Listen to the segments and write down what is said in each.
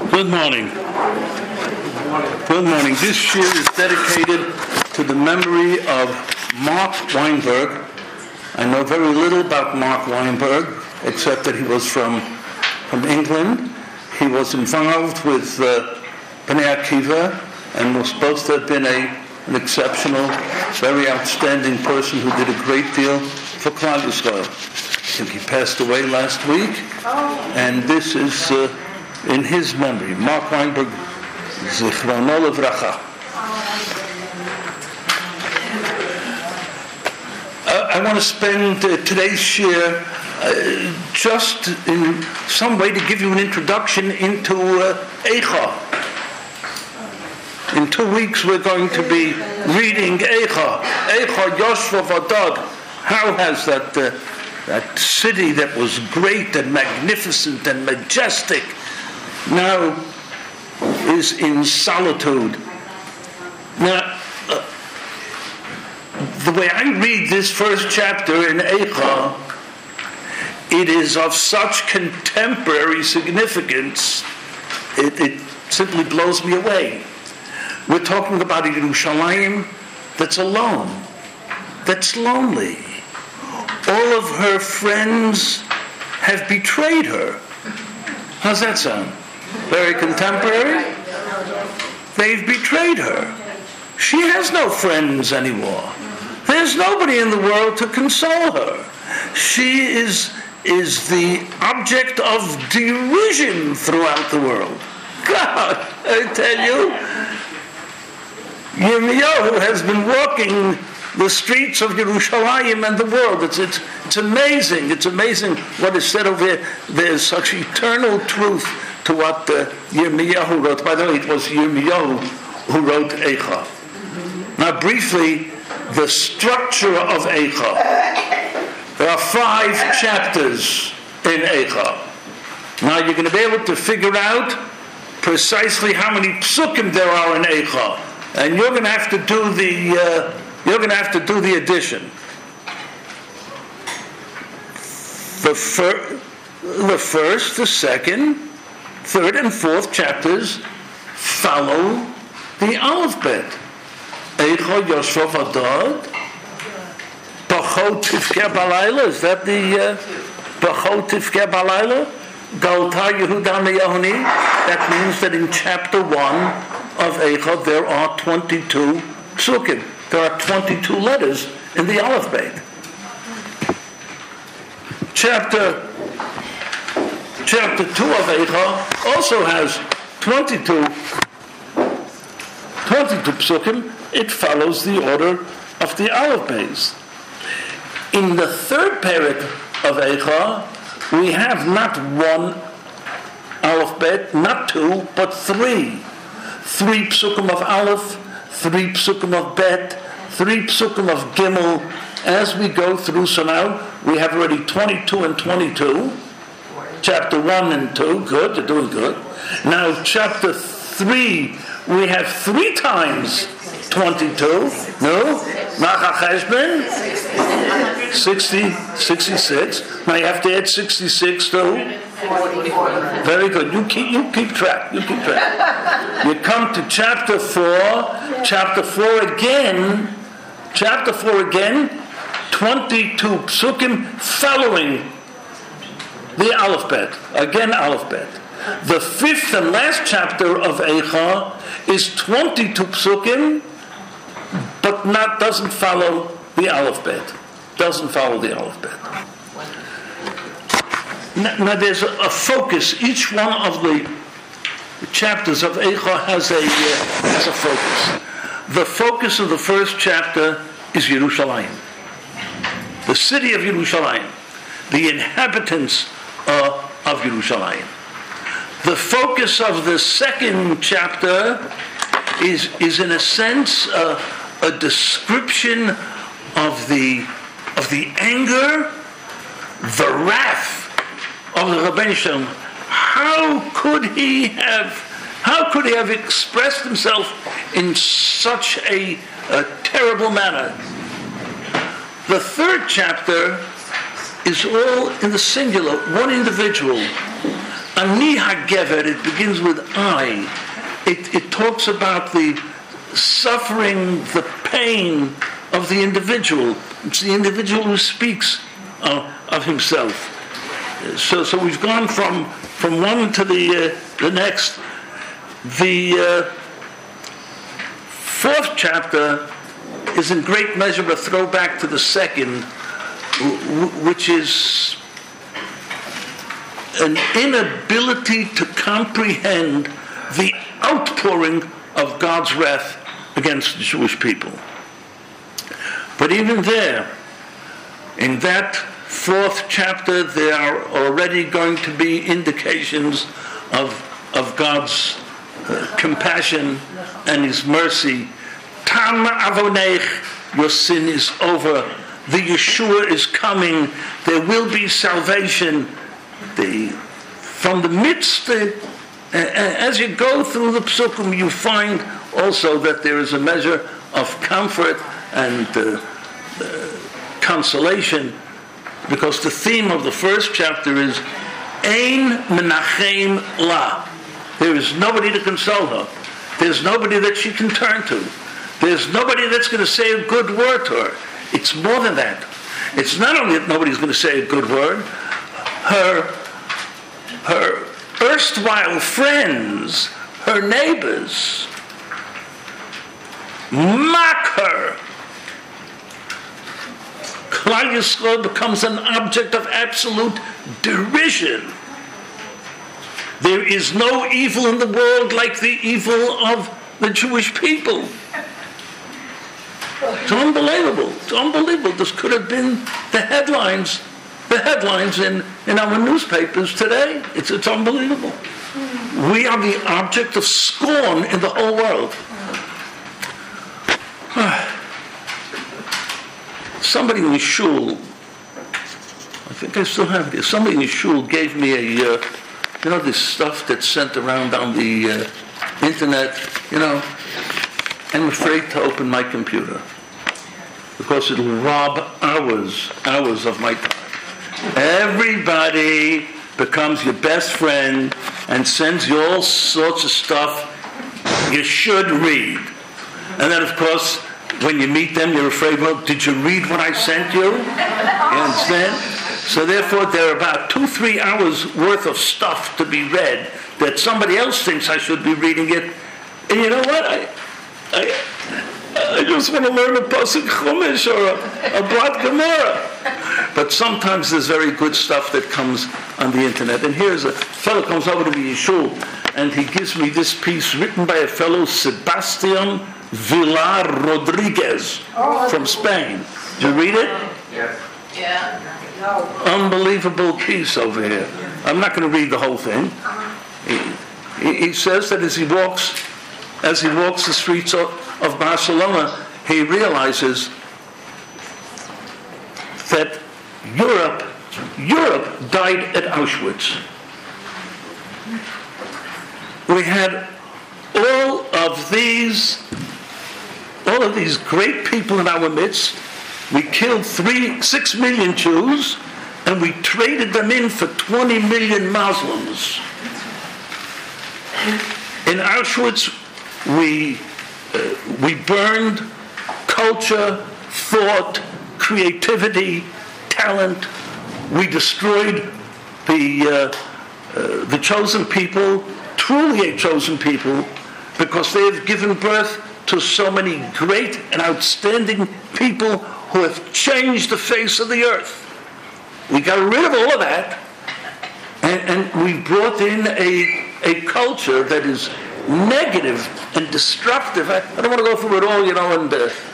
Good morning. Good morning. This year is dedicated to the memory of Mark Weinberg. I know very little about Mark Weinberg, except that he was from England. He was involved with Bnei Akiva and was supposed to have been an exceptional, very outstanding person who did a great deal for Klal Yisrael. I think he passed away last week, and this is in his memory. Mark Weinberg, Zichrono Livracha. I want to spend today's share just in some way to give you an introduction into Eicha. In 2 weeks we're going to be reading Eicha. Eicha Yoshva Vadad. How has that city that was great and magnificent and majestic now is in solitude? Now, the way I read this first chapter in Eicha, it is of such contemporary significance, it simply blows me away. We're talking about a Yerushalayim that's alone, that's lonely. All of her friends have betrayed her. How's that sound? Very contemporary? They've betrayed her. She has no friends anymore. There's nobody in the world to console her. She is the object of derision throughout the world. God, I tell you, Yirmiyahu has been walking the streets of Yerushalayim and the world. It's amazing. It's amazing what is said over here. There's such eternal truth to what Yirmiyahu wrote. By the way, it was Yirmiyahu who wrote Eicha. Now, briefly, the structure of Eicha. There are 5 chapters in Eicha. Now, you're going to be able to figure out precisely how many psukim there are in Eicha, and you're going to have to do the addition. The first, the second, third, and fourth chapters follow the Aleph Bet. Eicha Yoshva Vadad. Bachot Tifkeh Balayla. Is that the Bachot Tifkeh Balayla? Galta Yehuda Meyahoni. That means that in chapter 1 of Eicha there are 22 psukim. There are 22 letters in the Aleph Bet. Chapter 2 of Eicha also has 22 psukim. It follows the order of the Aleph Bet. In the third parak of Eicha, we have not 1 Aleph Bet, not 2, but 3. 3 psukim of Aleph, 3 psukim of Bet, 3 psukim of Gimel, as we go through. So now we have already 22 and 22. Chapter 1 and 2, good, you're doing good. Now chapter 3, we have 3 times 22. No? Macha Cheshbon? 66. Now you have to add 66 too. Very good. You keep track. You come to chapter 4. Chapter 4 again. 22 psukim following the Aleph Bet. Again, Aleph Bet. The 5th and last chapter of Eicha is 22 psukim, but doesn't follow the Aleph Bet. Doesn't follow the Aleph Bet. Now there's a focus. Each one of the chapters of Eicha has a focus. The focus of the first chapter is Yerushalayim, the city of Yerushalayim, the inhabitants of Yerushalayim. The focus of the second chapter is in a sense a description of the anger, the wrath of the Rabbeinu Shalom. How could he have expressed himself in such a terrible manner? The third chapter is all in the singular, one individual, Ani HaGever, it begins with I. It talks about the suffering, the pain of the individual. It's the individual who speaks of himself. So we've gone from one to the next. The fourth chapter is in great measure a throwback to the second, which is an inability to comprehend the outpouring of God's wrath against the Jewish people. But even there, in that fourth chapter, there are already going to be indications of God's compassion and His mercy. Tam avonech, your sin is over. The Yeshua is coming. There will be salvation. From the midst, as you go through the psukim, you find also that there is a measure of comfort and consolation, because the theme of the first chapter is Ein menachem la. There is nobody to console her. There's nobody that she can turn to. There's nobody that's going to say a good word to her. It's more than that. It's not only that nobody's going to say a good word. Her erstwhile friends, her neighbors, mock her. Klal Yisrael becomes an object of absolute derision. There is no evil in the world like the evil of the Jewish people. It's unbelievable. It's unbelievable. This could have been the headlines in our newspapers today. It's unbelievable. We are the object of scorn in the whole world. Somebody in the shul, I think I still have it. Somebody in the shul gave me this stuff that's sent around on the internet. I'm afraid to open my computer because it'll rob hours of my time. Everybody becomes your best friend and sends you all sorts of stuff you should read. And then, of course, when you meet them, you're afraid, well, did you read what I sent you? You understand? So therefore, there are about 2-3 hours worth of stuff to be read that somebody else thinks I should be reading it. And you know what? I just want to learn a Pasuk Chumash or a Blat Gemara. But sometimes there's very good stuff that comes on the internet. And here's a fellow comes over to the Yeshua, and he gives me this piece written by a fellow, Sebastian Villar Rodriguez, from Spain. Did you read it? Yes. Yeah. No. Unbelievable piece over here. I'm not going to read the whole thing. He says that as he walks the streets of Barcelona, he realizes that Europe died at Auschwitz. We had all of these great people in our midst. We killed 6 million Jews, and we traded them in for 20 million Muslims. In Auschwitz, we burned culture, thought, creativity, talent. We destroyed the chosen people, truly a chosen people, because they have given birth to so many great and outstanding people who have changed the face of the earth. We got rid of all of that, and we brought in a culture that is negative and destructive. I don't want to go through it all, and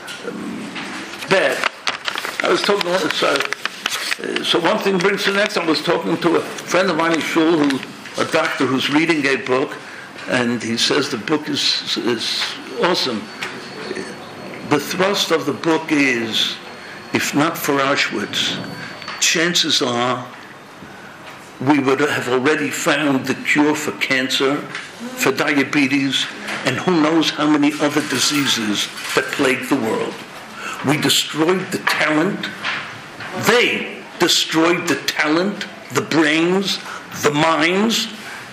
bad. I was talking, so one thing brings to the next. I was talking to a friend of mine in shul, a doctor who's reading a book, and he says the book is awesome. The thrust of the book is, if not for Auschwitz, chances are we would have already found the cure for cancer, for diabetes, and who knows how many other diseases that plague the world. We destroyed the talent. They destroyed the talent, the brains, the minds,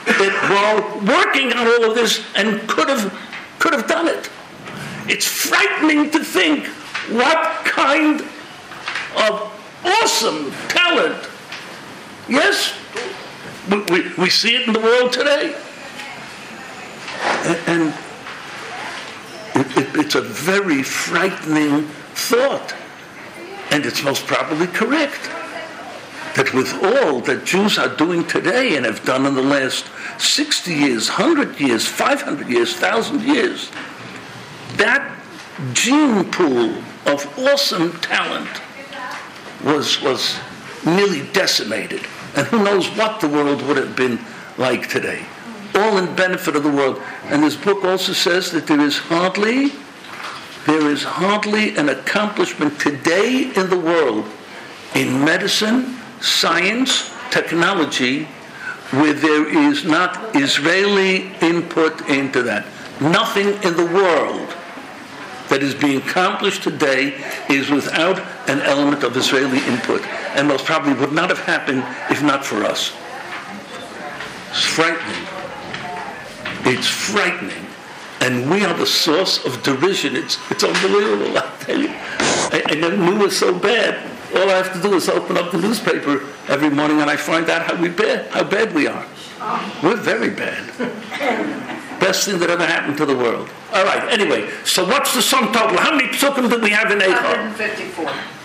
that were working on all of this and could have done it. It's frightening to think what kind of awesome talent. Yes, we see it in the world today. And it's a very frightening thought. And it's most probably correct. That with all that Jews are doing today and have done in the last 60 years, 100 years, 500 years, 1,000 years, that gene pool of awesome talent was nearly decimated. And who knows what the world would have been like today. All in benefit of the world. And this book also says that there is hardly an accomplishment today in the world in medicine, science, technology, where there is not Israeli input into that. Nothing in the world that is being accomplished today is without an element of Israeli input, and most probably would not have happened if not for us. It's frightening. It's frightening. And we are the source of derision. It's unbelievable, I tell you. I never knew it was so bad. All I have to do is open up the newspaper every morning and I find out how bad we are. We're very bad. Best thing that ever happened to the world. All right, anyway, so what's the sum total? How many psukim did we have in Eicha? 154.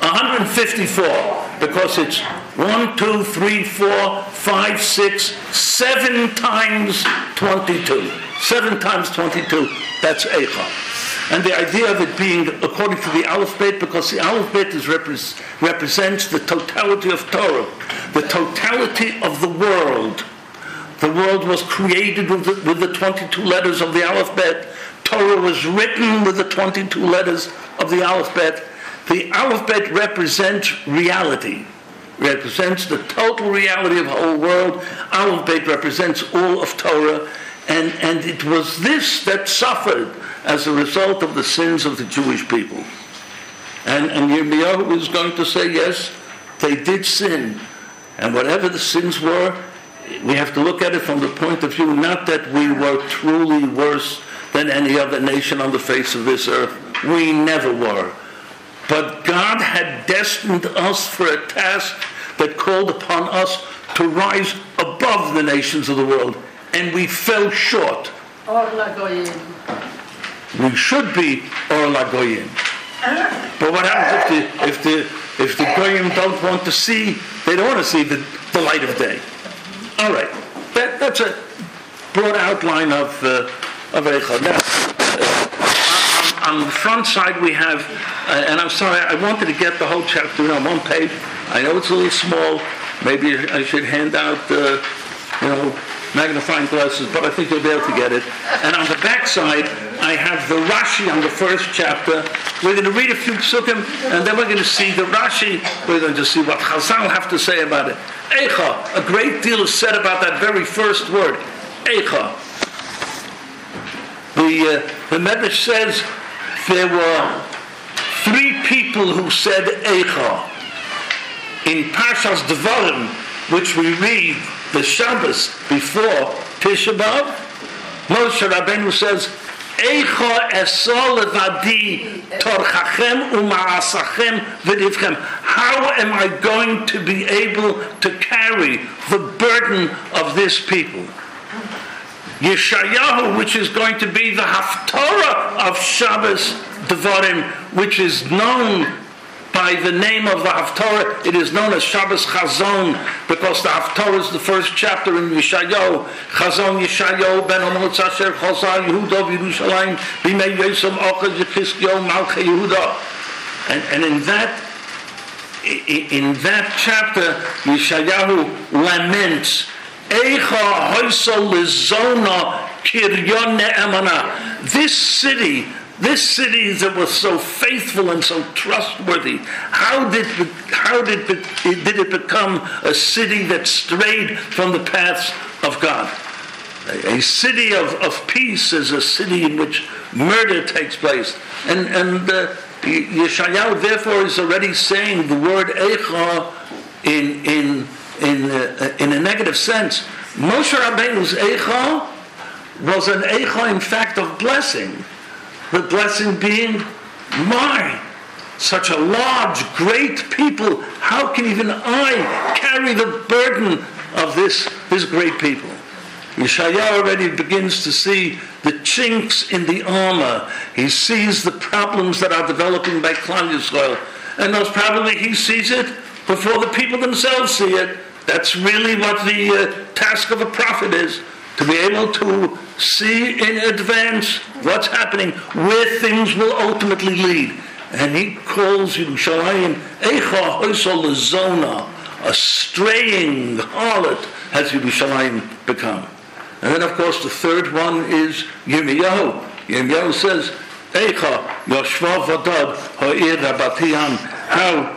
154. Because it's 1, 2, 3, 4, 5, 6, 7 times 22. 7 times 22, that's Eicha. And the idea of it being according to the Aleph Bet, because the Aleph Bet represents the totality of Torah, the totality of the world. The world was created with the 22 letters of the Aleph Bet. Torah was written with the 22 letters of the Aleph Bet. The Aleph Bet represents reality, represents the total reality of the whole world. Aleph Bet represents all of Torah. And it was this that suffered as a result of the sins of the Jewish people. And Yirmiyahu is going to say, yes, they did sin. And whatever the sins were, we have to look at it from the point of view, not that we were truly worse than any other nation on the face of this earth. We never were. But God had destined us for a task that called upon us to rise above the nations of the world. And we fell short. Or Lagoyim. We should be Or Lagoyim. But what happens if the Goyim don't want to see, they don't want to see the light of day. All right. That's a broad outline of Eicha. Now, on the front side we have, and I'm sorry, I wanted to get the whole chapter on one page. I know it's a little small. Maybe I should hand out, magnifying glasses, but I think you'll be able to get it. And on the back side, I have the Rashi on the first chapter. We're going to read a few psukim, and then we're going to see the Rashi. We're going to see what Chazal have to say about it. Eicha, a great deal is said about that very first word, Eicha. The Medrash says there were 3 people who said Eicha. In Parshas Devarim, which we read the Shabbos before Tisha B'Av, Moshe Rabbeinu says, Eicha esol levadi torchachem u'ma'asachem v'divchem. How am I going to be able to carry the burden of this people? Yeshayahu, which is going to be the Haftorah of Shabbos Devarim, which is known by the name of the Haftorah, it is known as Shabbos Chazon, because the Haftorah is the first chapter in Yeshayahu. Chazon Yeshayahu ben Amotz Asher Chazar Yehuda v'Yerushalayim b'mei Yosem Ochad Yechizkiyahu Malchei Yehuda. And in that chapter, Yeshayahu laments, Eicha hoysol lezona kiryon ne'emana. This city that was so faithful and so trustworthy, how did it become a city that strayed from the paths of God? A city of peace is a city in which murder takes place. And Yeshayahu therefore is already saying the word Eicha in a negative sense. Moshe Rabbeinu's Eicha was an Eicha, in fact, of blessing. The blessing being, such a large, great people, how can even I carry the burden of this great people? Yeshayahu already begins to see the chinks in the armor. He sees the problems that are developing by Klal Yisrael. And most probably he sees it before the people themselves see it. That's really what the task of a prophet is, to be able to see in advance what's happening, where things will ultimately lead. And he calls Yerushalayim Eicha Hoysol Lezona, a straying harlot has Yerushalayim become. And then, of course, the third one is Yirmiyahu. Yirmiyahu says, Eicha Yoshva Vadad Ha'ir Rabatiyam. How,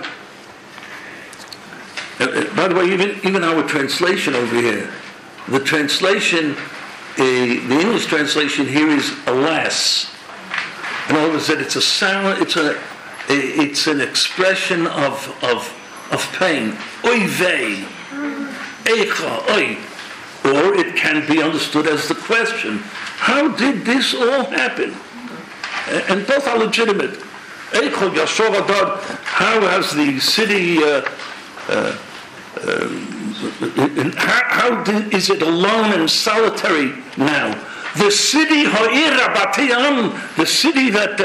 by the way, even our translation over here, the translation, the English translation here is alas. In other words, that it's a sound, it's an expression of pain. Oy vey, eicha, oy. Or it can be understood as the question, how did this all happen? And both are legitimate. Eicha Yashov Adad, how has the city, is it alone and solitary now? The city Ha'ir Rabatiyam, the city that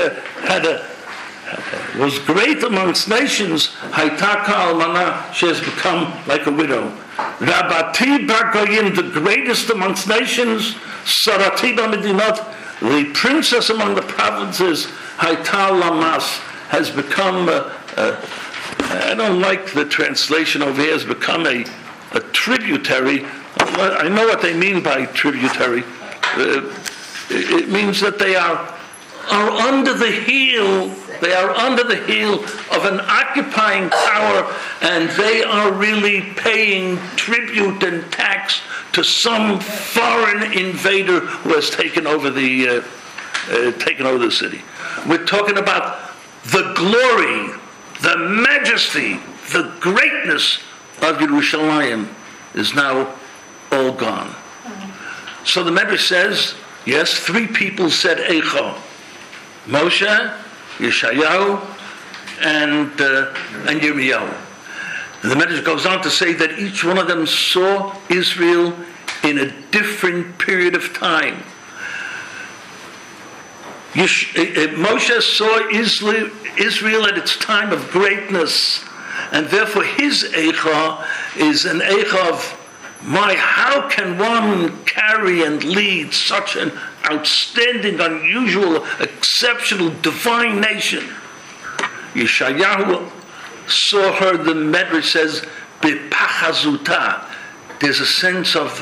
was great amongst nations, Haytaka Almana, she has become like a widow. Rabati Bargoyim, the greatest amongst nations, Sarati Bamidinot, the princess among the provinces, Hayta Lamas, has become, I don't like the translation over here, has become a tributary. I know what they mean by tributary. It means that they are under the heel. They are under the heel of an occupying power, and they are really paying tribute and tax to some foreign invader who has taken over the city. We're talking about the glory, the majesty, the greatness of Yerushalayim is now all gone. So the Medrash says, yes, three people said Eicha: Moshe, Yeshayahu, and Yirmiyahu. And the Medrash goes on to say that each one of them saw Israel in a different period of time. Moshe saw Israel at its time of greatness, and therefore his Eicha is an Eicha of, how can one carry and lead such an outstanding, unusual, exceptional, divine nation? Yeshayahu saw her, the Medrash says, Bipachazuta. There's a sense of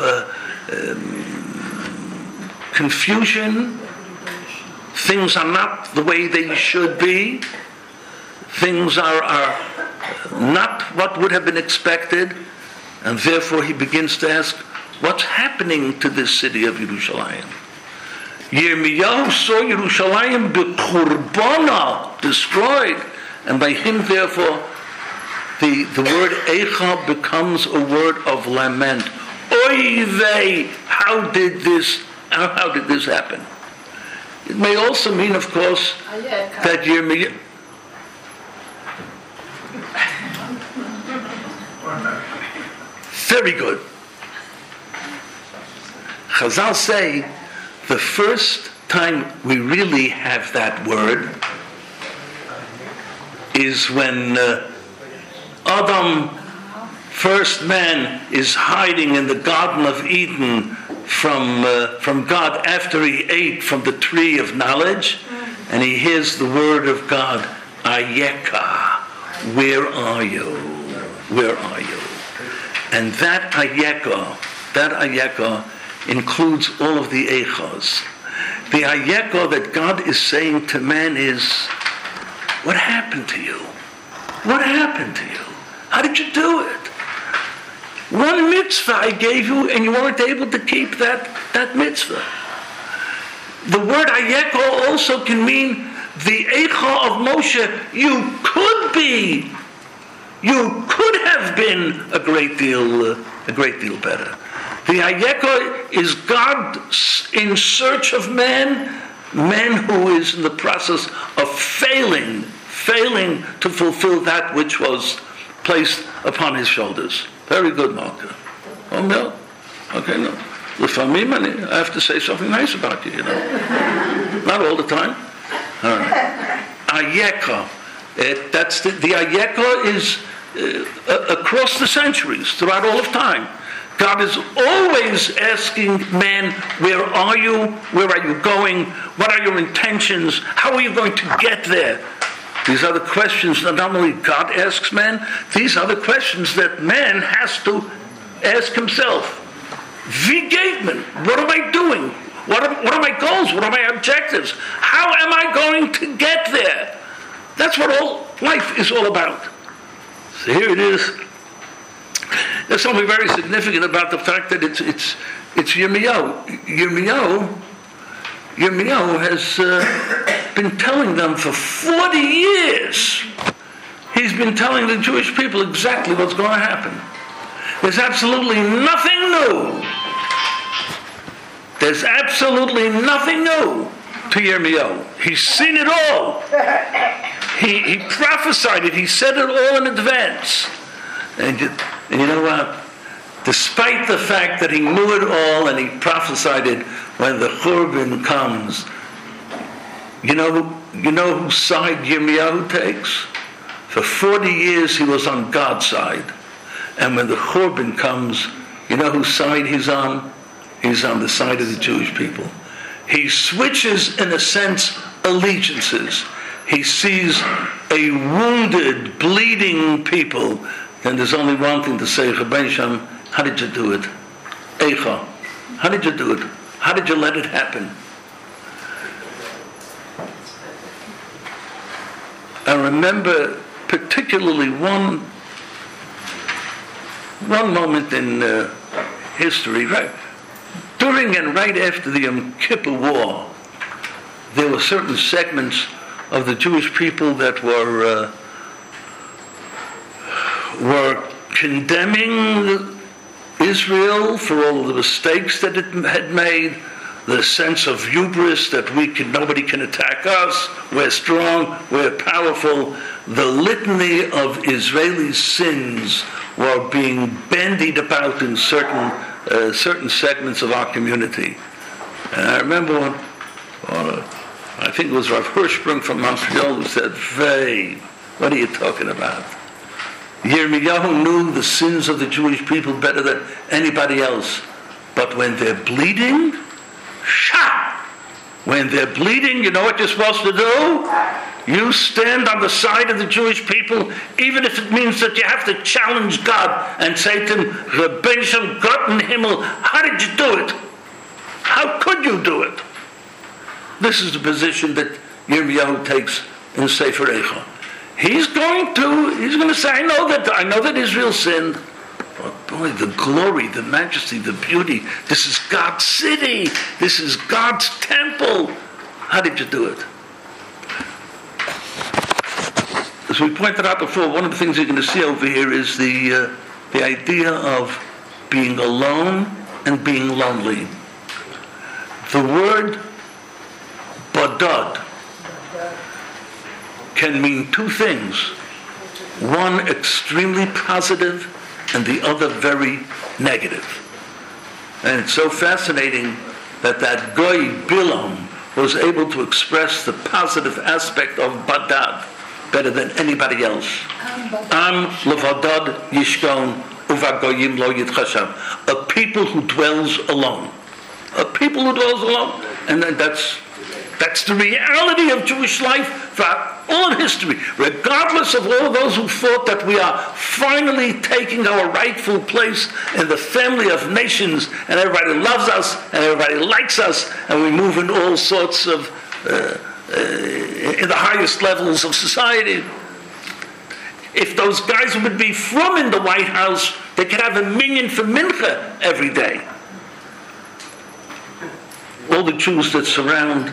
confusion. Things are not the way they should be. Things are not what would have been expected. And therefore he begins to ask, what's happening to this city of Yerushalayim? Yirmiyahu saw Yerushalayim b'churbana, destroyed. And by him, therefore, the word Eicha becomes a word of lament. Oy vey, how did this happen? It may also mean, of course, that Yirmiyahu... Very good. Chazal say the first time we really have that word is when Adam, first man, is hiding in the Garden of Eden from God after he ate from the tree of knowledge, and he hears the word of God, Ayeka, where are you? Where are you? And that Ayeka includes all of the Eichos. The Ayeka that God is saying to man is, what happened to you? What happened to you? How did you do it? One mitzvah I gave you and you weren't able to keep that mitzvah. The word Ayeka also can mean the Eicha of Moshe. You could have been a great deal better. The Hayeka is God in search of man who is in the process of failing to fulfill that which was placed upon his shoulders. Very good, Malka. Oh, no? Okay, no. I have to say something nice about you, Not all the time. All right. Hayeka. That's the Hayeka is across the centuries, throughout all of time. God is always asking man, where are you? Where are you going? What are your intentions? How are you going to get there? These are the questions that not only God asks man, these are the questions that man has to ask himself. Wie geht man? What am I doing? What are my goals? What are my objectives? How am I going to get there? That's what all life is all about. So here it is. There's something very significant about the fact that it's Yirmiyahu. Yirmiyahu has been telling them for 40 years. He's been telling the Jewish people exactly what's going to happen. There's absolutely nothing new. There's absolutely nothing new to Yirmiyahu. He's seen it all. He prophesied it. He said it all in advance. And you know what? Despite the fact that he knew it all and he prophesied it, when the Churban comes, you know whose side Yirmiyahu takes? For 40 years he was on God's side. And when the Churban comes, you know whose side he's on? He's on the side of the Jewish people. He switches, in a sense, allegiances. He sees a wounded, bleeding people. Then there's only one thing to say, Rabbeinu Shem, how did you do it? Eicha, how did you do it? How did you let it happen? I remember particularly one moment in history, right during and right after the Yom Kippur War. There were certain segments of the Jewish people that were condemning Israel for all the mistakes that it had made, the sense of hubris that nobody can attack us, we're strong, we're powerful. The litany of Israeli sins were being bandied about in certain segments of our community. And I remember I think it was Rav Hirschsprung from Montreal who said, "Vey, what are you talking about? Yirmiyahu knew the sins of the Jewish people better than anybody else. But when they're bleeding, when they're bleeding, you know what you're supposed to do? You stand on the side of the Jewish people, even if it means that you have to challenge God and say to him, Rabbeinu Shem, Gott in Himmel, how did you do it? How could you do it?" This is the position that Yirmiyahu takes in Sefer Eicha. He's going to say, I know that Israel sinned. But boy, the glory, the majesty, the beauty, this is God's city. This is God's temple. How did you do it? As we pointed out before, one of the things you're going to see over here is the idea of being alone and being lonely. The word badad can mean two things. One extremely positive and the other very negative. And it's so fascinating that Goy Bilam was able to express the positive aspect of badad better than anybody else. Am levadad yishkon uvagoyim lo yitchashav. A people who dwells alone. A people who dwells alone. And that's the reality of Jewish life throughout all history, regardless of all those who thought that we are finally taking our rightful place in the family of nations, and everybody loves us, and everybody likes us, and we move in all sorts of, in the highest levels of society. If those guys would be from in the White House, they could have a minyan for mincha every day. All the Jews that surround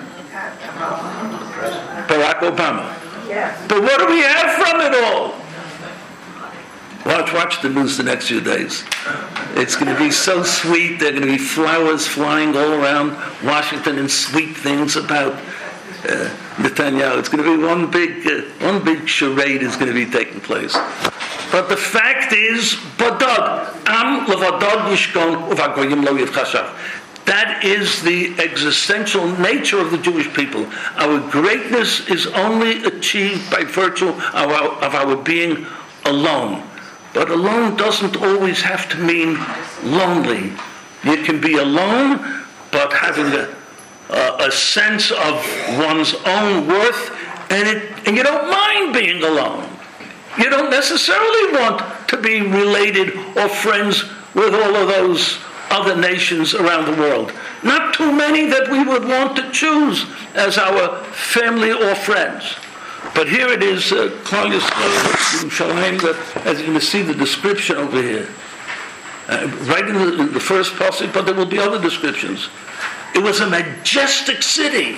Barack Obama. But what do we have from it all? Watch the news the next few days. It's going to be so sweet. There are going to be flowers flying all around Washington and sweet things about Netanyahu. It's going to be one big charade is going to be taking place. But the fact is, Badad, Am levadad yishkon uvagoyim lo yivchashav. That is the existential nature of the Jewish people. Our greatness is only achieved by virtue of our being alone. But alone doesn't always have to mean lonely. You can be alone, but having a sense of one's own worth, and you don't mind being alone. You don't necessarily want to be related or friends with all of those other nations around the world. Not too many that we would want to choose as our family or friends. But here it is, Klal Yisrael, that, as you can see the description over here, right in the first passage, but there will be other descriptions. It was a majestic city.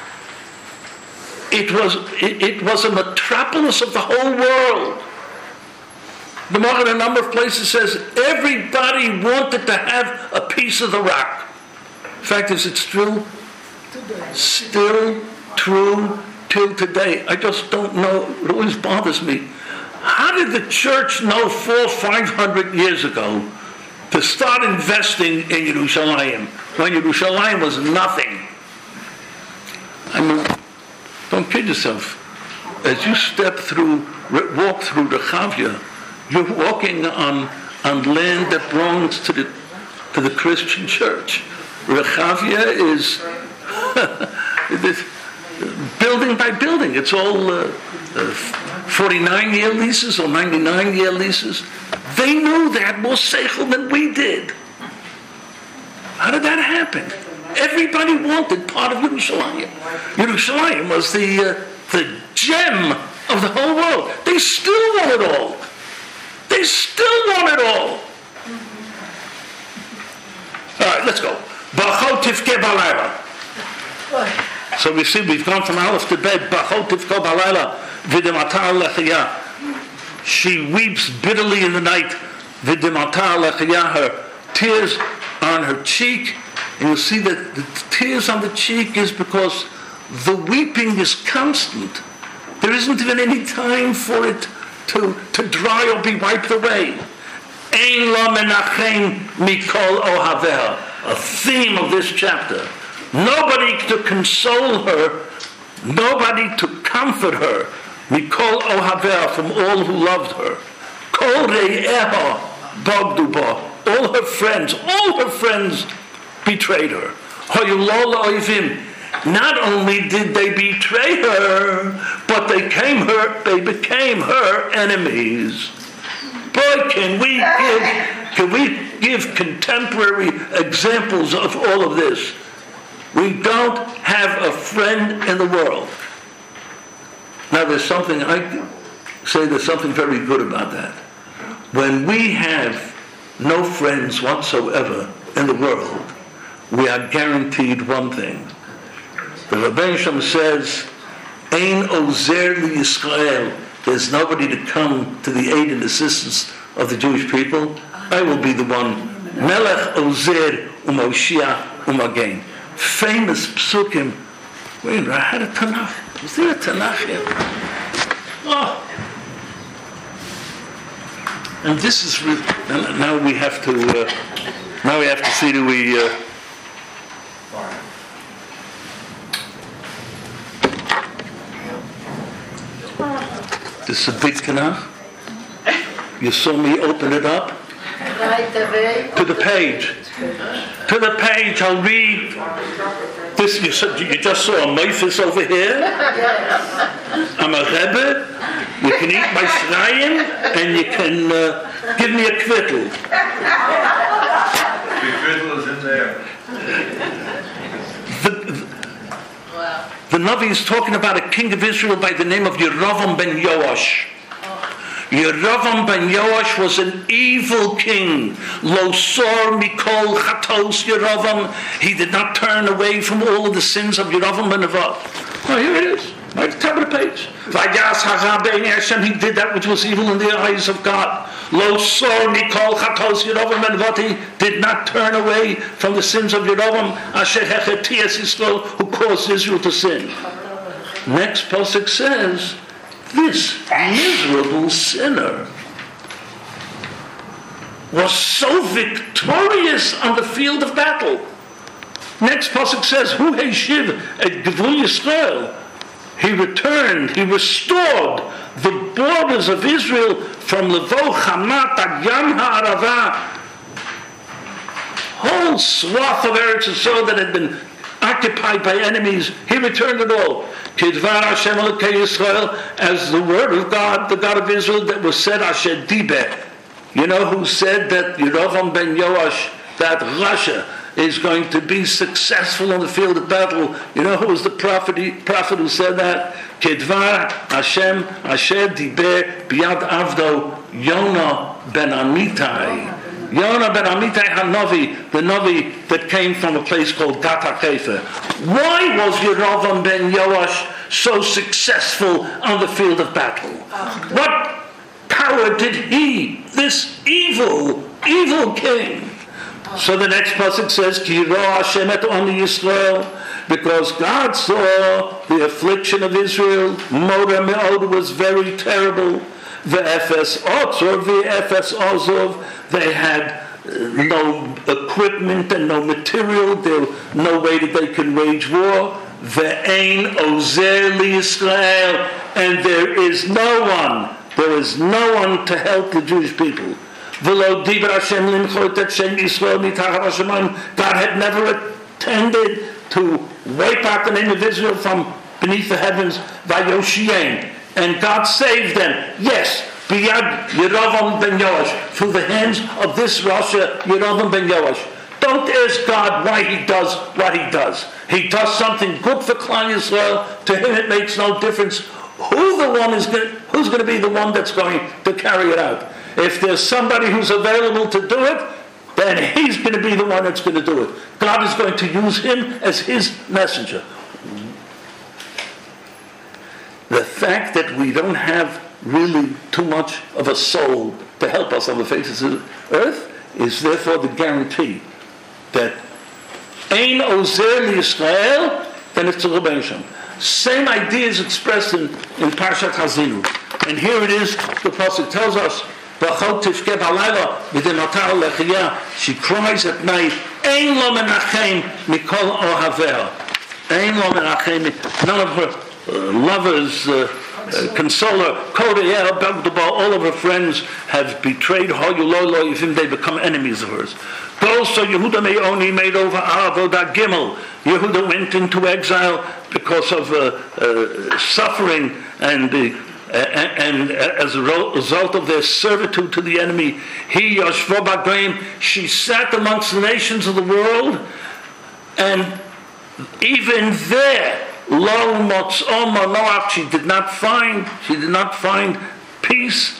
It was a metropolis of the whole world. The Gemara in a number of places says everybody wanted to have a piece of the rock. In fact, is it still true till today? I just don't know. It always bothers me. How did the church know 400-500 years ago to start investing in Yerushalayim when Yerushalayim was nothing? I mean, don't kid yourself. As you walk through the Chavya, you're walking on land that belongs to the Christian church. Rechavia is building by building. It's all 49-year leases or 99-year leases. They knew that more seichel than we did. How did that happen? Everybody wanted part of Yerushalayim. Yerushalayim was the gem of the whole world. They still want it all. They still want it all. All right, let's go. Bachot tifke balayla. So we see we've gone from Aleph to bed. Bachot tifke balayla v'dematar lechiyah. She weeps bitterly in the night. V'dematar lechiyah. Her tears are on her cheek. And you'll see that the tears on the cheek is because the weeping is constant. There isn't even any time for it to dry or be wiped away. Ein la menachem mikol ohaveh. A theme of this chapter. Nobody to console her, nobody to comfort her. Mikol ohaveh, from all who loved her. Kol re'eha bogdu ba. All her friends betrayed her. Not only did they betray her, but they became her enemies. Boy, can we give contemporary examples of all of this. We don't have a friend in the world. Now there's something very good about that. When we have no friends whatsoever in the world, we are guaranteed one thing. The Rebbeinu Shem says, Ein ozer Yisrael. There's nobody to come to the aid and assistance of the Jewish people. I will be the one. Melech ozer u'moshiach u'magen. Famous psukim. Wait, I had a Tanakh. Was there a Tanakh here? Oh. And this is really, now we have to see do we. This is a big Tanakh. You saw me open it up. To the page. I'll read. This you just saw a Mephis over here. I'm a Rebbe. You can eat my shrayim and you can give me a kvittel. The kvittel is in there. The Navi is talking about a king of Israel by the name of Yerovam ben Yoash. Yerovam ben Yoash was an evil king. Lo sor mikol chatos Yerovam. He did not turn away from all of the sins of Yerovam ben Nevat. Oh, here it is. Right, top of the page. Vayas ha'Rabbeinu Hashem, he did that which was evil in the eyes of God. Lo sor mikol chatos Yerovam ben Vati, did not turn away from the sins of Yerovam, asher hechetias Yisrael, who caused Israel to sin. Next pasuk says, this miserable sinner was so victorious on the field of battle. Next pasuk says, Hu heishiv et gevul Yisrael. He returned, he restored the borders of Israel from Levo Hamat ad Yam Ha'arava, whole swath of Eretz Yisrael that had been occupied by enemies. He returned it all. Kidvar Hashem Elokei Yisrael, as the word of God, the God of Israel, that was said, Asher Dibeh. You know who said that Yerovam ben Yoash, that Russia is going to be successful on the field of battle? You know who was the prophet who said that? Kedvar Hashem Asher Diber Biad Avdo Yonah ben Amitai. Yonah ben Amitai HaNavi, the Navi that came from a place called Gat HaKefer. Why was Yerovam ben Yoash so successful on the field of battle? What power did he, this evil king? So the next pasuk says, Ki ro'a Hashem et oni Yisrael, because God saw the affliction of Israel. Moda me'od was very terrible. Ve'efes otzor, ve'efes ozov, they had no equipment and no material. There was no way that they could wage war. Ve'ein ozer liYisrael, and there is no one to help the Jewish people. God had never intended to wipe out the name of Israel from beneath the heavens, and God saved them. Yes, biyad Yerovam ben Yoash, through the hands of this Rasha, Yerovam ben Yoash. Don't ask God why he does what he does. He does something good for Klal Yisrael. To him it makes no difference who's going to be the one that's going to carry it out. If there's somebody who's available to do it, then he's going to be the one that's going to do it. God is going to use him as his messenger. The fact that we don't have really too much of a soul to help us on the face of the earth is therefore the guarantee that Ein Ozer Yisrael, then it's a Rebbeinu Shem. Same idea is expressed in Parshat Hazinu. And here it is, the Pasuk tells us, she cries at night, Ein lo menachem mikol ohaveh. Ein lo menachem, none of her lovers console her. All of her friends have betrayed her. They become enemies of hers. Also, Yehuda Me'oni made over Avodah Gimel. Yehuda went into exile because of suffering and as a result of their servitude to the enemy. He, Yashvo Bagreim, she sat amongst the nations of the world, and even there, Lo Motz'o Manoach, she did not find peace,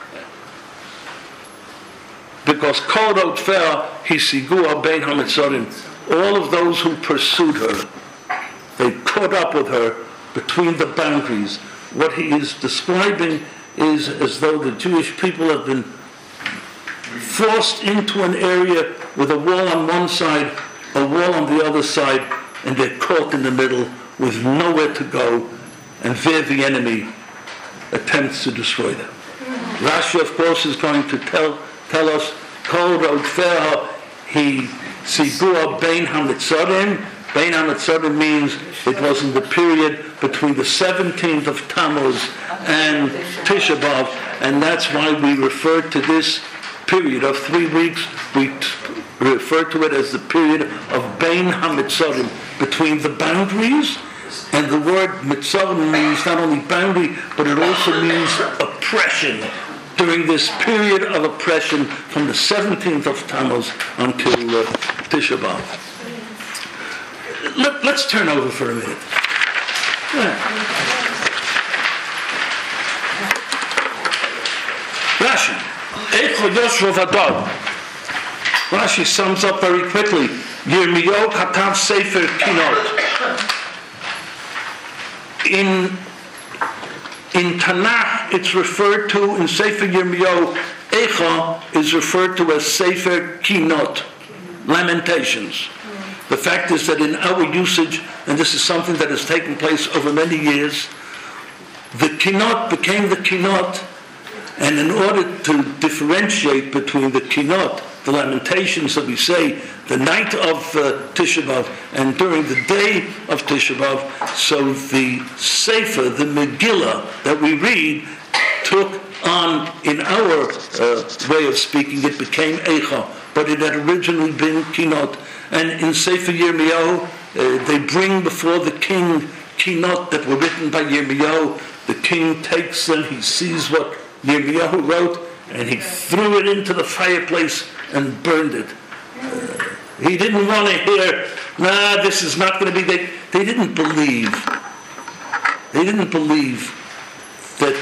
because Kodot Fer Hisigua Bein HaMetzorim, all of those who pursued her, they caught up with her between the boundaries. What he is describing is as though the Jewish people have been forced into an area with a wall on one side, a wall on the other side, and they're caught in the middle with nowhere to go, and there the enemy attempts to destroy them. Rashi, of course, is going to tell us, Kol Rodfeha, he Sigua Bein HaMetzorim. Bein HaMetzorim means it was in the period between the 17th of Tammuz and Tisha B'Av, and that's why we refer to this period of 3 weeks, we refer to it as the period of Bein HaMetzorim, between the boundaries. And the word Mitzorim means not only boundary, but it also means oppression. During this period of oppression from the 17th of Tammuz until Tisha B'Av. Let's turn over for a minute. Rashi. Eicho Yoshua Vadod. Rashi sums up very quickly. Yirmiyahu Katav Sefer Kinot. In Tanakh, it's referred to in Sefer Yirmiyahu. Eicha is referred to as Sefer Kinot, Lamentations. The fact is that in our usage, and this is something that has taken place over many years, the Kinot became the Kinot, and in order to differentiate between the Kinot, the Lamentations that we say the night of Tisha B'Av and during the day of Tisha B'Av, so the Sefer, the Megillah that we read, took on, in our way of speaking, it became Eicha, but it had originally been Kinot. And in Sefer Yirmiyahu, they bring before the king Kinot that were written by Yirmiyahu. The king takes them, he sees what Yirmiyahu wrote, and he threw it into the fireplace and burned it. He didn't want to hear, this is not going to be... They didn't believe. They didn't believe that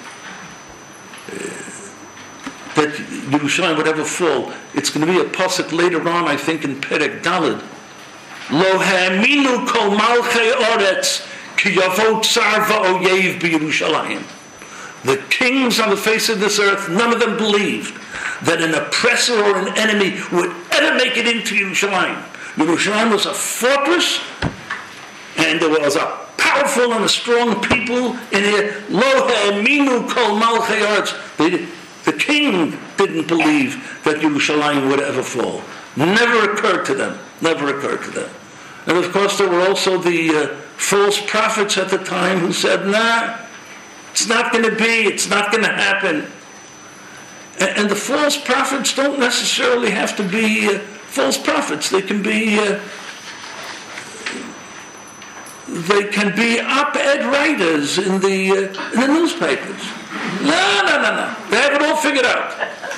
Yerushalayim would ever fall. It's going to be a pasuk later on, I think, in Perek Daled. Lo ha'aminu kol malchei oretz ki yavo tsar va'oyev b'Yerushalayim. The kings on the face of this earth, none of them believed that an oppressor or an enemy would ever make it into Yerushalayim. Yerushalayim was a fortress, and there was a powerful and a strong people in here. Lo ha'aminu kol malchei oretz. The king didn't believe that Yerushalayim would ever fall. Never occurred to them. Never occurred to them. And of course there were also the false prophets at the time who said, it's not going to be, it's not going to happen. And the false prophets don't necessarily have to be false prophets. They can be op-ed writers in the newspapers. No. They have it all figured out.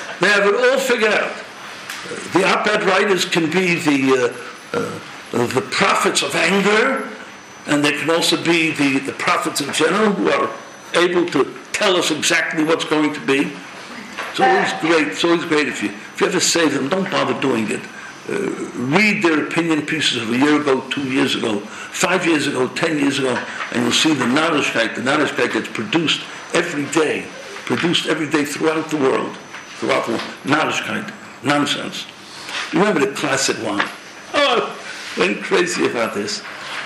The op-ed writers can be the prophets of anger, and they can also be the prophets in general who are able to tell us exactly what's going to be. It's always great. It's always great if you ever say to them, don't bother doing it. Read their opinion pieces of a year ago, 2 years ago, 5 years ago, 10 years ago, and you'll see the Narishkeit that's produced every day throughout the world. Narishkeit, nonsense. You remember the classic one? Oh, went crazy about this.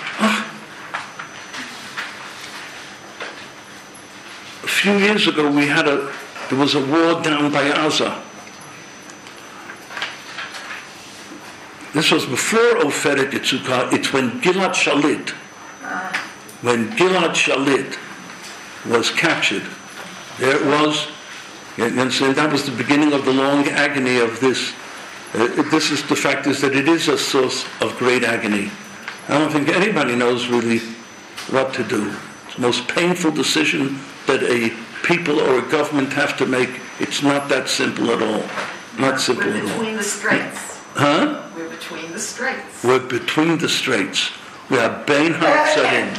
A few years ago, there was a war down by Gaza. This was before Oferet Yitzhak. It's when Gilad Shalit was captured. There it was. And so that was the beginning of the long agony of this. This is the fact is that it is a source of great agony. I don't think anybody knows really what to do. It's the most painful decision that a people or a government have to make. It's not that simple at all. Not simple at all. We're between the straits. Huh? We're between the straits. We're between the straits. We are Bein HaTzarim.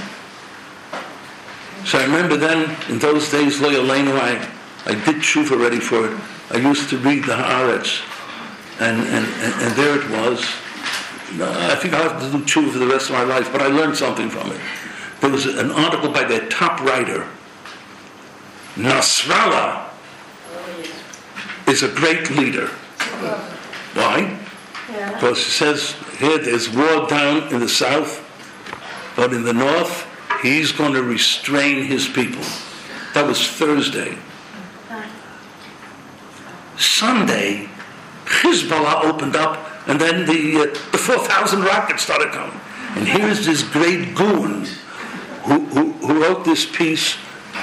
So I remember then, in those days, Lo Yaleinu, I did tshuva ready for it. I used to read the Haaretz, and there it was. I think I'll have to do tshuva for the rest of my life, but I learned something from it. There was an article by their top writer. Nasrallah is a great leader. Why? Because it says here there's war down in the south, but in the north, he's going to restrain his people. That was Thursday. Sunday, Hezbollah opened up, and then the 4,000 rockets started coming. And here's this great goon who wrote this piece,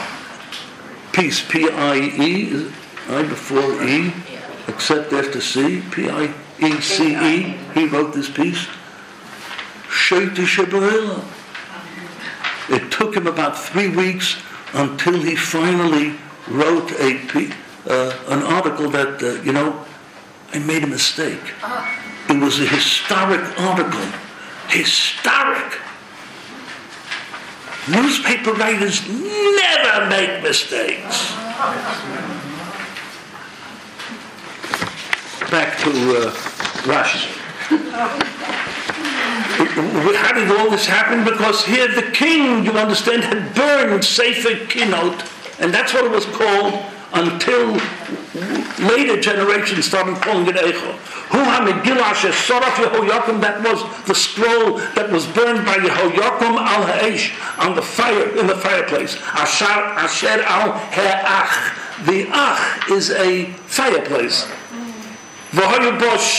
P-I-E, I before E, except after C, P-I-E-C-E, he wrote this piece. Sheiti Shebarela. It took him about 3 weeks until he finally wrote an article that, I made a mistake. It was a historic article. Historic. Newspaper writers never make mistakes. Back to Rashi. How did all this happen? Because here the king, you understand, had burned Sefer Kinot, and that's what it was called until later generations started calling it Eicha. That was the scroll that was burned by Yehoyakim al Ha'esh on the fire, in the fireplace. Asher al Ha'ach. The Ach is a fireplace. That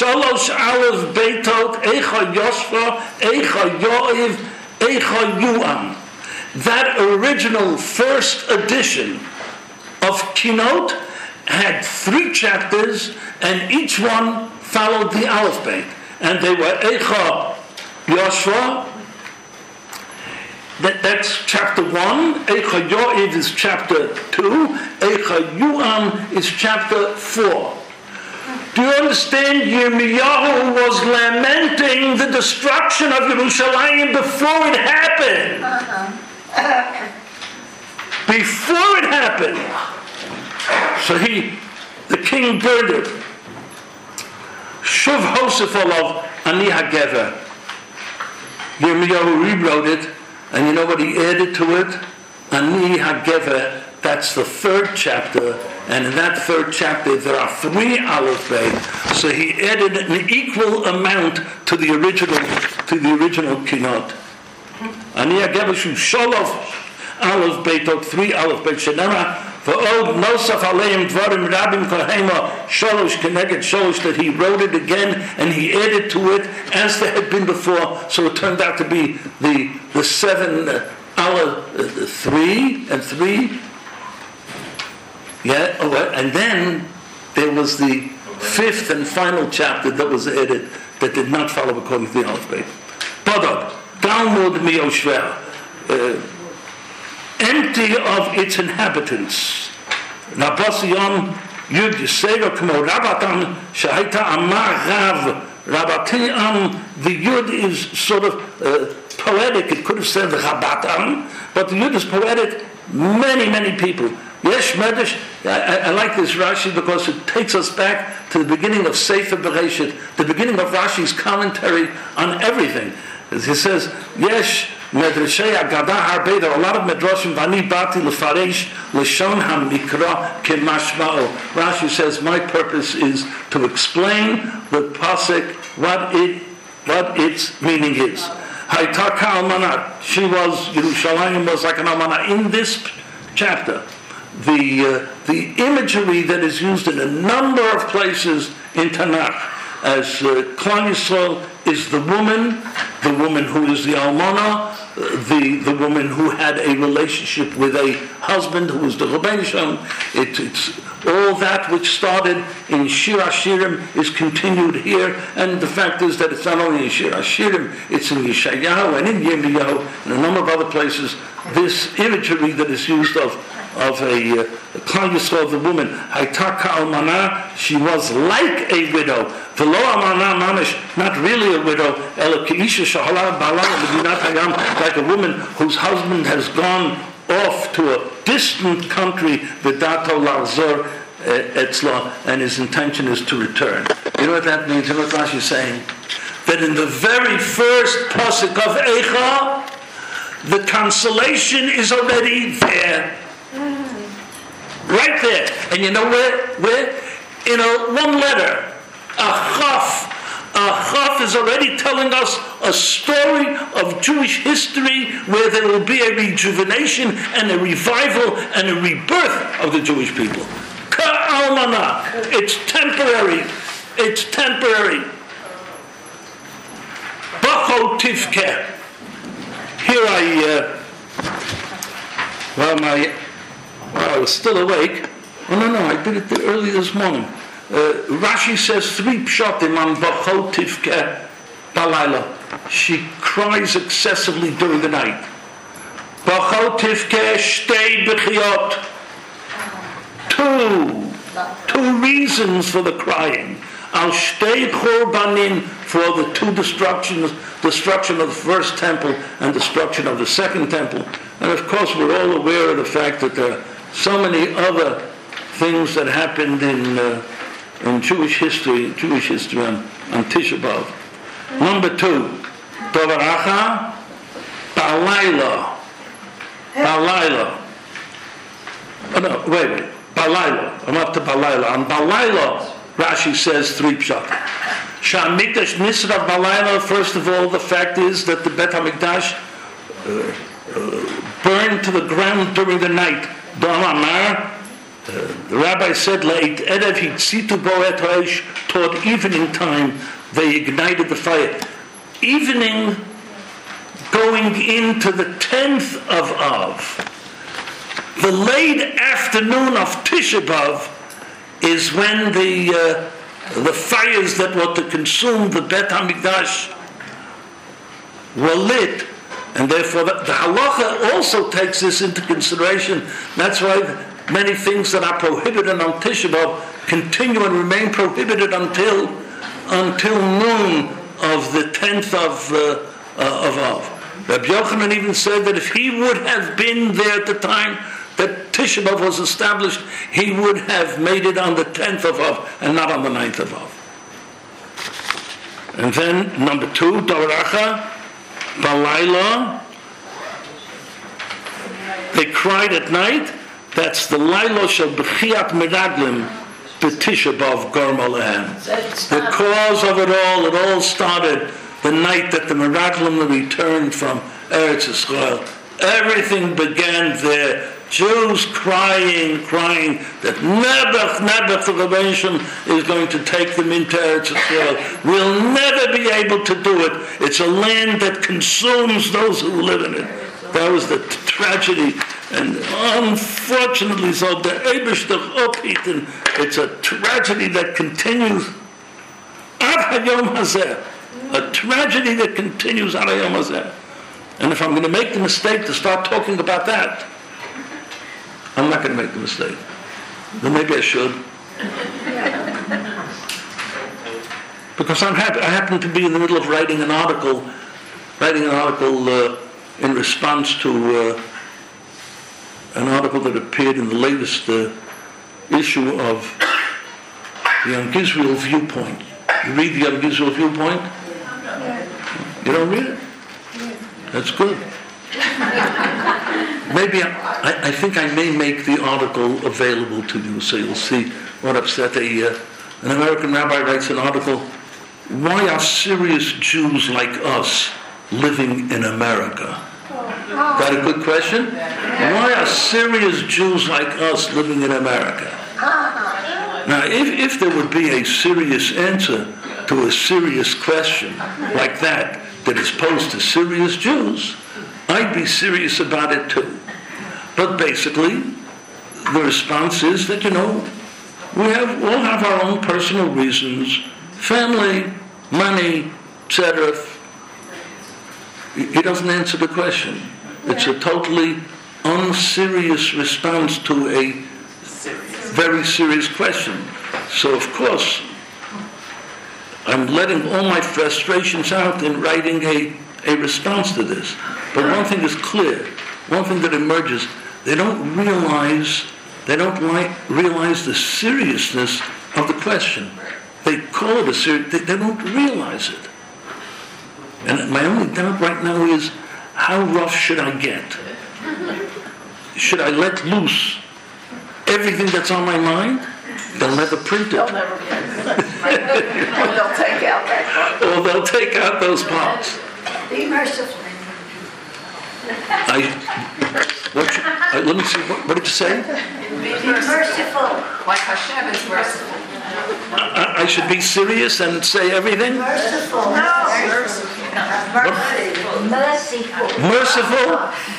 original first edition of Kinot had 3 chapters, and each one followed the Aleph Beit. And they were Eicha Yoshua, that's chapter 1, Eicha Yoiv is chapter 2, Eicha Yuam is chapter 4. Do you understand? Yirmiyahu was lamenting the destruction of Yerushalayim before it happened. Before it happened. So the king burned it. Shuv Hosef Olav Ani HaGever. Yirmiyahu rewrote it, and you know what he added to it? Ani HaGever. That's the 3rd chapter, and in that 3rd chapter there are 3 Aleph Beit. So he added an equal amount to the original Kinot. Ani HaGever Shu Sholof Aleph Beitot 3 Aleph Beit Shenema V'od Nosaf Aleim Dvarim Rabim Kahema Sholosh Keneged Sholosh, that he wrote it again and he added to it as there had been before. So it turned out to be the 7 Aleph 3 and 3. Yeah, and then there was the 5th and final chapter that was added that did not follow according to the Aleph Beit. Badad, Talmud Miyoshver, empty of its inhabitants. Nabasiyon Yud Yisera Kmo Rabatan Shahaita Amar Rav Rabatiam. The Yud is sort of poetic. It could have said Rabatan, but the Yud is poetic. Many people. Yesh Medrash, I like this Rashi because it takes us back to the beginning of Sefer Bereshit, the beginning of Rashi's commentary on everything. As he says, Yesh Medrashei Agada Harbe, there are a lot of Medrashim, Vani Bati Lefaresh Leshon HaMikra Kemashma'o. Rashi says, my purpose is to explain the Pasuk, what its meaning is. Hayta Ka'almanat, she was, Yerushalayim was like an almanah. In this chapter, the imagery that is used in a number of places in Tanakh as Klal Yisrael is the woman who is the almana, the woman who had a relationship with a husband who was the Rebbeinu Shalom. It's all that which started in Shir Hashirim is continued here, and the fact is that it's not only in Shir Hashirim, it's in Yeshayahu and in Yirmiyahu and a number of other places. This imagery that is used of a Klal Yisrael, the woman, Hayta Ka'almana, she was like a widow. V'lo almana mamish, not really a widow, ela ke'isha shahala ba'ala medinat hayam, like a woman whose husband has gone off to a distant country, v'dato la'zor etzla, and his intention is to return. You know what that means? You know what Rashi is saying? That in the very first pasuk of Eicha, the consolation is already there. Right there. And you know where? In one letter. A Chaf is already telling us a story of Jewish history where there will be a rejuvenation and a revival and a rebirth of the Jewish people. Ka'almanah. It's temporary. Bacho tivkeh. Here I was still awake. Oh, no, I did it early this morning. Rashi says 3 pshatim on Bacho tivkeh balayla. She cries excessively during the night. Bacho tivkeh shtei b'chiyot. 2 reasons for the crying. Al shtei churbanim, for the 2 destruction of the first temple and destruction of the second temple. And of course we're all aware of the fact that there are so many other things that happened in Jewish history on Tisha B'Av. Number 2, Dovaracha, Balayla. Balayla. Oh no, wait. Balayla. I'm up to Balayla. On Balayla, Rashi says 3 pshat. Sha'amikdash nisrav Balayla. First of all, the fact is that the Bet HaMikdash burned to the ground during the night. The rabbi said, toward evening time, they ignited the fire. Evening, going into the 10th of Av. The late afternoon of Tisha B'Av is when the fires that were to consume the Bet HaMikdash were lit. And therefore, the halacha also takes this into consideration. That's why many things that are prohibited on Tisha B'Av continue and remain prohibited until noon of the 10th of Av. Rabbi Yochanan even said that if he would have been there at the time that Tisha B'Av was established, he would have made it on the 10th of Av and not on the 9th of Av. And then number 2, Dovaracha, Balayla, they cried at night. That's the Laila shel B'chiat Meraglim B'Tisha B'Av Gorma Lehem. The cause of it all started the night that the Meraglim returned from Eretz Yisrael. Everything began there. Jews crying that Nebuch the Rebbeinu is going to take them into Eretz Yisrael. We'll never be able to do it. It's a land that consumes those who live in it. That was the tragedy, and unfortunately, so the Eibishter Opiten, it's a tragedy that continues ad hayom hazeh. A tragedy that continues ad hayom hazeh. And if I'm going to make the mistake to start talking about that, I'm not going to make the mistake. Then maybe I should. Because I happen to be in the middle of writing an article in response to an article that appeared in the latest issue of the Young Israel Viewpoint. You read the Young Israel Viewpoint? You don't read it? That's good. Maybe I think I may make the article available to you, so you'll see what I've said. An American rabbi writes an article, "Why are serious Jews like us living in America?" Got a good question? Why are serious Jews like us living in America? Now, if there would be a serious answer to a serious question like that is posed to serious Jews, I'd be serious about it too. But basically, the response is that, we all have our own personal reasons, family, money, etc. He doesn't answer the question. It's a totally unserious response to a very serious question. So, of course, I'm letting all my frustrations out in writing a response to this. But one thing is clear, one thing that emerges, they don't realize the seriousness of the question. They call it they don't realize it. And my only doubt right now is, how rough should I get? Should I let loose everything that's on my mind? They'll never print it. They'll never print it. Or they'll take out that part. Or they'll take out those parts. Be merciful. Let me see, what did you say? Be merciful. Like Hashem is merciful. I should be serious and say everything? Merciful. No. Merciful. Merciful?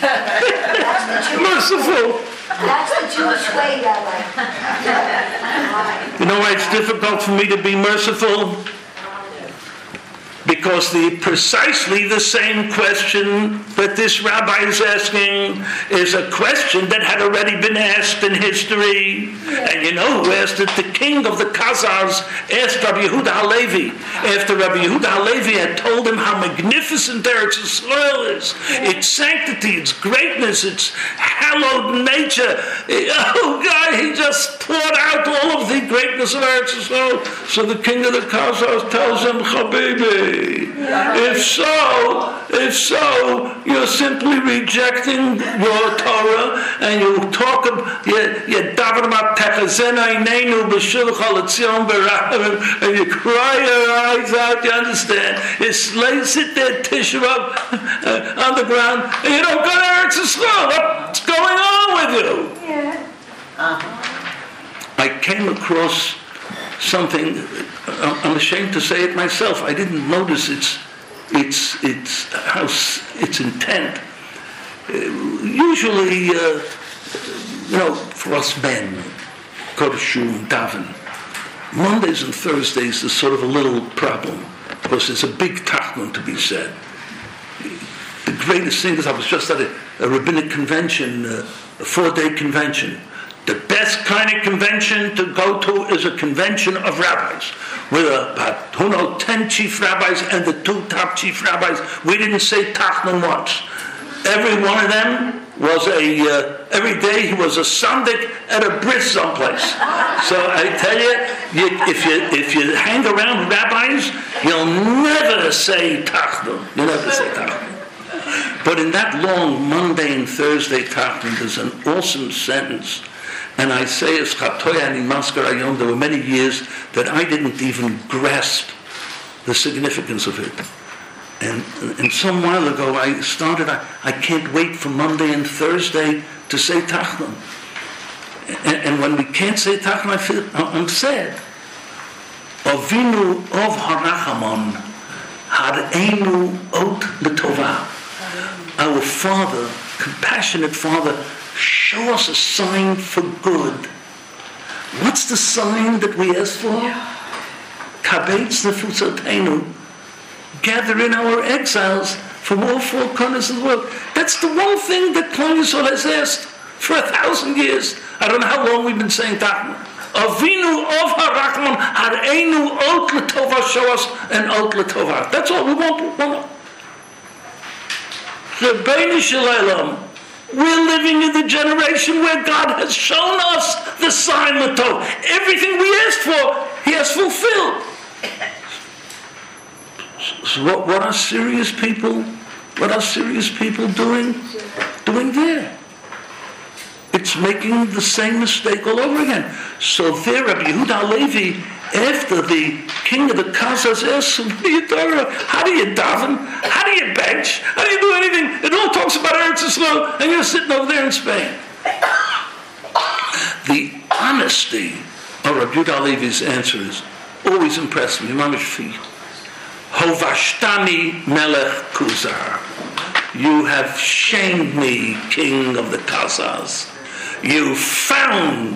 Merciful. That's the Jewish way, Rabbi. You know why it's difficult for me to be merciful? Because precisely the same question that this rabbi is asking is a question that had already been asked in history. And who asked it? The king of the Khazars asked Rabbi Yehuda Halevi. After Rabbi Yehuda Halevi had told him how magnificent Eretz Yisrael is, its sanctity, its greatness, its hallowed nature. Oh God, he just poured out all of the greatness of Eretz Yisrael. So the king of the Khazars tells him, Habibi, If so, you're simply rejecting your Torah, and you talk about you daven about Techazena Inenu b'Shul Chalatzion b'Rachamim, and you cry your eyes out. You understand? You sit there, tissue up on the ground, and you don't go to Eretz Yisrael. What's going on with you? Yeah. I came across something. I'm ashamed to say it myself. I didn't notice its intent. Usually, for us men, go to shul and daven. Mondays and Thursdays is sort of a little problem because there's a big tachnun to be said. The greatest thing is I was just at a rabbinic convention, a 4-day convention. The best kind of convention to go to is a convention of rabbis with about 10 chief rabbis and the 2 top chief rabbis. We didn't say tachnun once. Every one of them was every day he was a sandik at a bris someplace. So I tell you, if you hang around rabbis, you'll never say tachnun. You'll never say tachnun. But in that long Monday and Thursday tachnun, there's an awesome sentence. And I say, as Chatoya and Imaskar Ayom, there were many years that I didn't even grasp the significance of it. And some while ago I started, I can't wait for Monday and Thursday to say Tachnun. And when we can't say Tachnun, I'm sad. Avinu of Harachamon, Hareinu ot l'tovah. Our Father, compassionate Father, show us a sign for good. What's the sign that we ask for? Kabetz nefusotenu. Gather in our exiles from all 4 corners of the world. That's the one thing that Klal Yisrael has asked for 1,000 years. I don't know how long we've been saying that. Avinu of Harachman, Hareinu ot l'tovah. Show us an ot l'tovah. That's all we want. Rebbeinu Shalom. We're living in the generation where God has shown us the sign l'tov. Everything we asked for, He has fulfilled. So what are serious people doing there? It's making the same mistake all over again. So there, Rabbi Yehuda Halevi, after the king of the Kazas asks him, how do you daven? How do you bench? How do you do anything? It all talks about Eretz Yisrael, and you're sitting over there in Spain. The honesty of Rabbi Yehuda Halevi's answer is always impressed me. Hovashtani melech Kuzar. You have shamed me, king of the Kazas. You found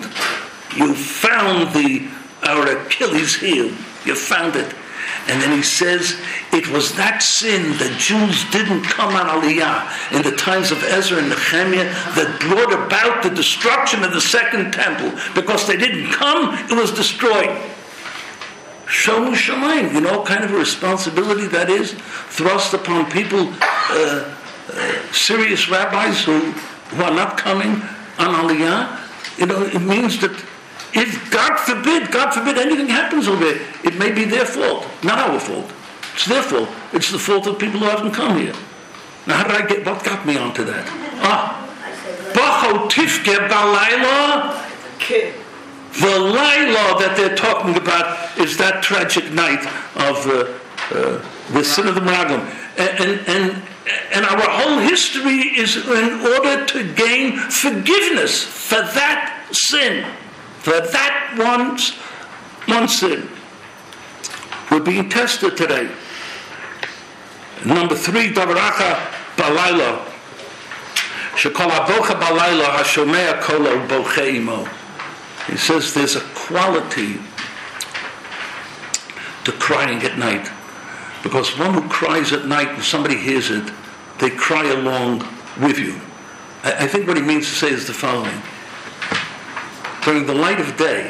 our Achilles heel. You found it. And then he says, it was that sin that Jews didn't come on Aliyah in the times of Ezra and Nehemiah that brought about the destruction of the second temple. Because they didn't come, it was destroyed. Shomu Shamayim, you know what kind of a responsibility that is thrust upon people, serious rabbis who are not coming on Aliyah. It means that if God forbid anything happens over there, it may be their fault, not our fault. It's their fault. It's the fault of people who haven't come here. Now, what got me onto that? Bacho Tifke Balayla. The Laila that they're talking about is that tragic night of the sin of the Meraglim. And our whole history is in order to gain forgiveness for that sin. For that one sin. We're being tested today. Number 3, Davaracha Balayla. Shekol Abocha Balayla Hashomea Kolo Boche Imo. He says there's a quality to crying at night. Because one who cries at night and somebody hears it, they cry along with you. I think what he means to say is the following. During the light of day,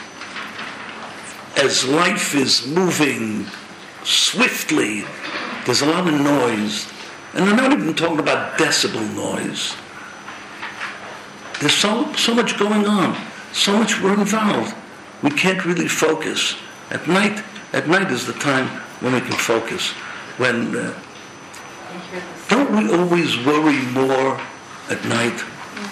as life is moving swiftly, there's a lot of noise. And I'm not even talking about decibel noise. There's so much going on. So much we're involved. We can't really focus. At night is the time when we can focus. don't we always worry more at night?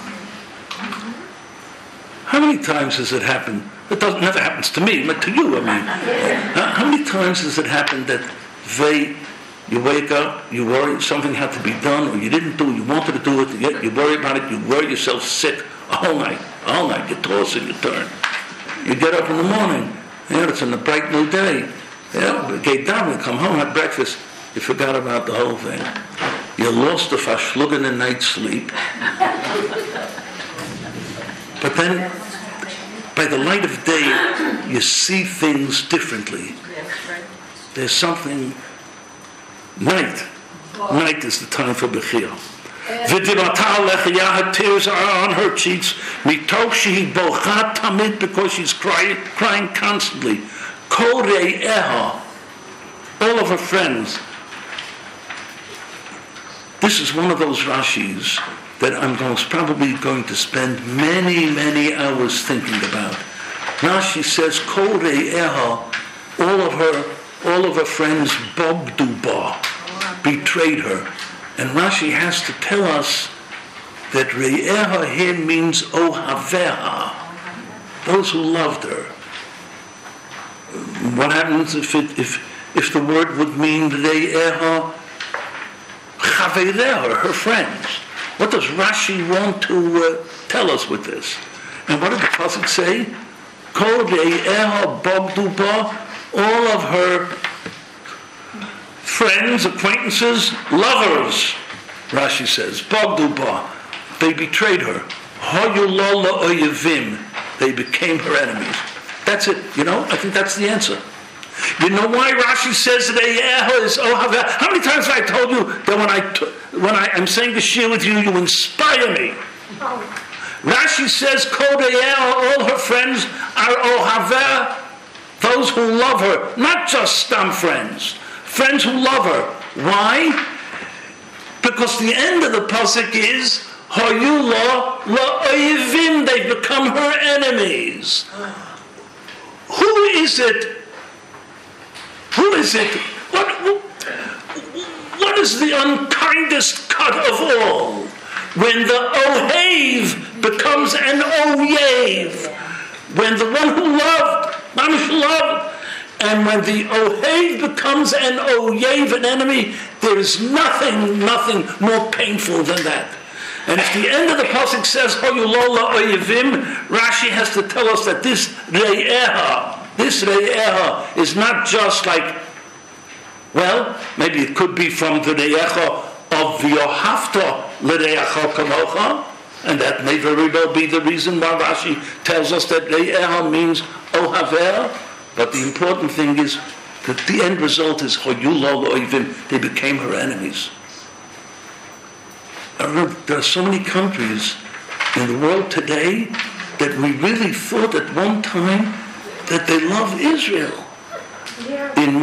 How many times has it happened? It never happens to me, but to you, I mean. How many times has it happened that you wake up, you worry something had to be done, or you didn't do it, you wanted to do it, yet you worry about it, you worry yourself sick all night, you toss and you turn. You get up in the morning, it's in a bright new day. Get down and come home, have breakfast. You forgot about the whole thing. You lost the verschlungen in night's sleep. But then, by the light of day, you see things differently. There's something. Night is the time for Bechira. Her tears are on her cheeks. Because she's crying constantly. All of her friends. This is one of those Rashis that I'm probably going to spend many, many hours thinking about. Rashi says, all of her friends bogduba, betrayed her. And Rashi has to tell us that Re'eha here means ohaveha, those who loved her. What happens if the word would mean Re'eha chavereha, her friends? What does Rashi want to tell us with this? And what did the pasuk say? Kol Re'eha bogduba, all of her friends, acquaintances, lovers, Rashi says, Bogduba, they betrayed her. Hoyulola oyevim, they became her enemies. That's it, I think that's the answer. You know why Rashi says that Re'eha is ohaveh? How many times have I told you that when I'm saying the shir with you, you inspire me? Rashi says, Kol Re'eha, all her friends are ohaveh, those who love her, not just stam friends who love her. Why? Because the end of the pasuk is Hayu la oyevim, they've become her enemies. Who is it? What is the unkindest cut of all? When the ohev becomes an oyev. When the one who loved, mamish loved, and when the ohev becomes an oyev, an enemy, there is nothing more painful than that. And if the end of the pasuk says Hoyulola oyevim, Rashi has to tell us that this Re'eha is not just like, well, maybe it could be from the Re'echa of V'yohavta l'Re'echa kamocha, and that may very well be the reason why Rashi tells us that Re'eha means ohaver. But the important thing is that the end result is Hoyulo Oivim, they became her enemies. There are so many countries in the world today that we really thought at one time that they love Israel. In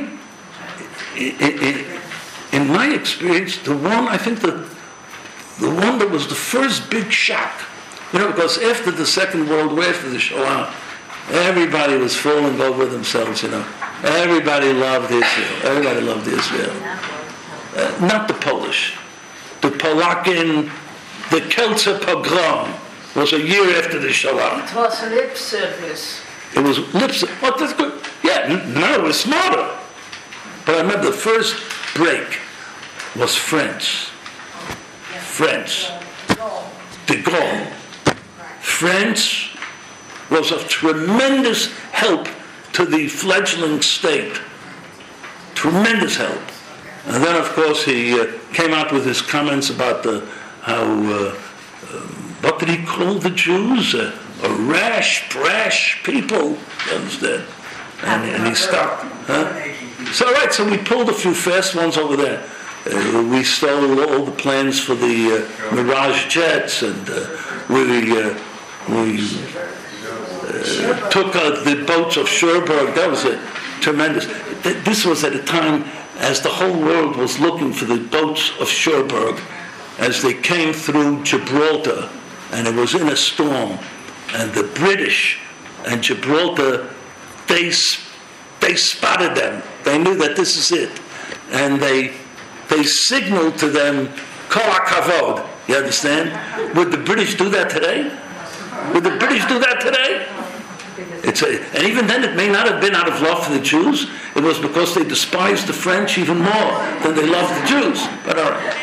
my experience, the one that was the first big shock, because after the Second World War, after the Shoah, everybody was falling over themselves, Everybody loved Israel. Not the Polish. The Polakin, the Kielce pogrom was a year after the Shoah. It was lip service. It was lip service. Oh, that's good. Yeah, no, it was smarter. But I remember the first break was French. De Gaulle. French was of tremendous help to the fledgling state. Tremendous help. And then, of course, he came out with his comments about what did he call the Jews? A rash, brash people, you understand? And he stopped. Huh? So we pulled a few fast ones over there. We stole all the plans for the Mirage jets, and we took the boats of Cherbourg. That was tremendous. This was at a time as the whole world was looking for the boats of Cherbourg as they came through Gibraltar, and it was in a storm. And the British and Gibraltar, they spotted them. They knew that this is it. and they signal to them, Kol HaKavod. You understand? Would the British do that today? Would the British do that today? And even then, it may not have been out of love for the Jews. It was because they despised the French even more than they loved the Jews. But all right.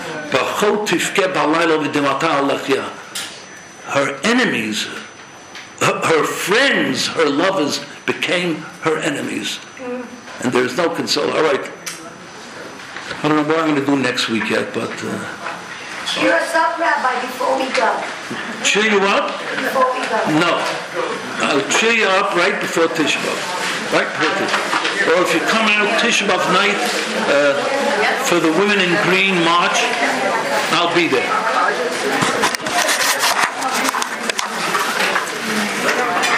Her enemies, her friends, her lovers became her enemies. And there's no console. All right. I don't know what I'm going to do next week yet, but... Cheer us up, Rabbi, before we go. Cheer you up? Before we go. No. I'll cheer you up right before Tisha B'Av. Right before Tisha B'Av. Or if you come out Tisha B'Av night for the Women in Green March, I'll be there.